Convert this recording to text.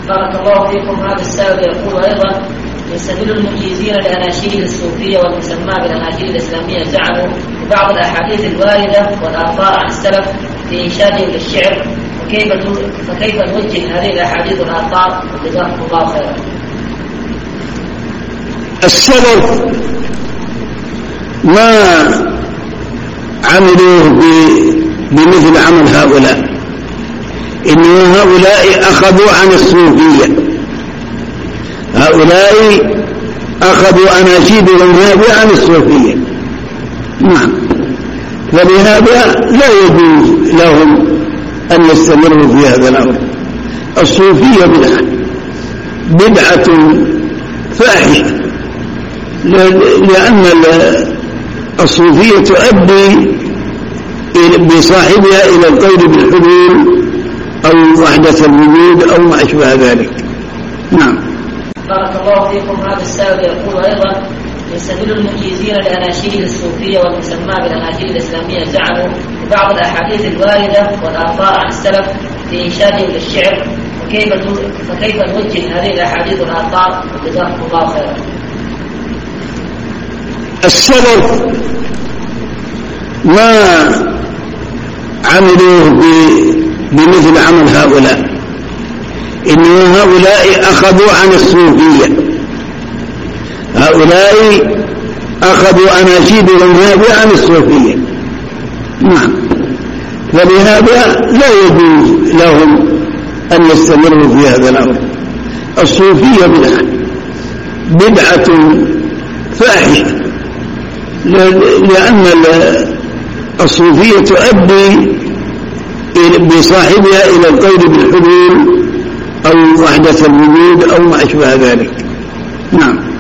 بارك الله فيكم. هذا السائل يقول أيضا: يستدل المجيزين لأناشيد الصوفية والمسمى بالأناشيد الإسلامية زعموا ببعض الأحاديث الواردة والآثار عن السلف في إنشادهم للشعر، فكيف نوجه هذه الأحاديث والآثار؟ جزاكم الله خيرا. السلف ما عملوه بمثل عمل هؤلاء، إن هؤلاء أخذوا عن الصوفية، هؤلاء أخذوا أناشيدهم هذه عن الصوفية. نعم، فلهذا لا يجوز لهم أن يستمروا في هذا الأمر. الصوفية بدعة فاحشة، لأن الصوفية تؤدي بصاحبها إلى القول بالحلول أو وحدة الوجود أو ما أشبه ذلك. نعم. بارك الله فيكم. هذا السائل يقول أيضا: يستدل المجيزين لأناشيد الصوفية والمسمى بالأناشيد الإسلامية زعموا ببعض الأحاديث الواردة والآثار عن السلف في إنشادهم للشعر، فكيف نوجه هذه الأحاديث والآثار؟ جزاكم الله خيرا. السلف ما عملوه بمثل عمل هؤلاء، إن هؤلاء أخذوا عن الصوفية، هؤلاء أخذوا أناشيدهم هذه عن الصوفية. نعم، فلهذا لا يجوز لهم أن يستمروا في هذا الأمر. الصوفية بدعة فاحشة، لأن الصوفية تؤدي بصاحبها إلى القول بالحلول أو وحدة الوجود أو ما أشبه ذلك. نعم.